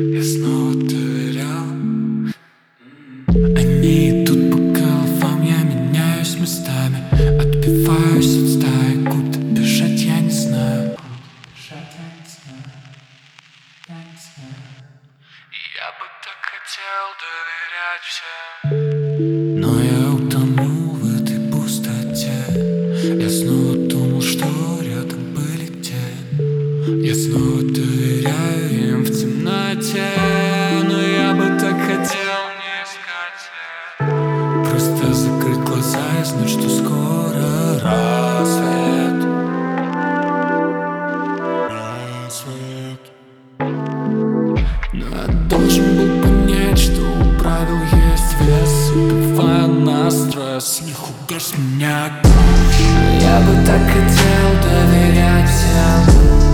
Я снова доверял. Они идут по головам, я меняюсь местами. Отбиваюсь от стаи, куда бежать я не знаю. Я бы так хотел доверять всем, но я утонул в этой пустоте. Я снова думал, что рядом были те. Я снова доверяю им в темноте, но я бы так хотел не искать. Просто закрыть глаза и знать, что скоро рассвет. Но я должен был понять, что у правил есть вес. Убивая настрой, с них угас меня. Я бы так хотел доверять всем,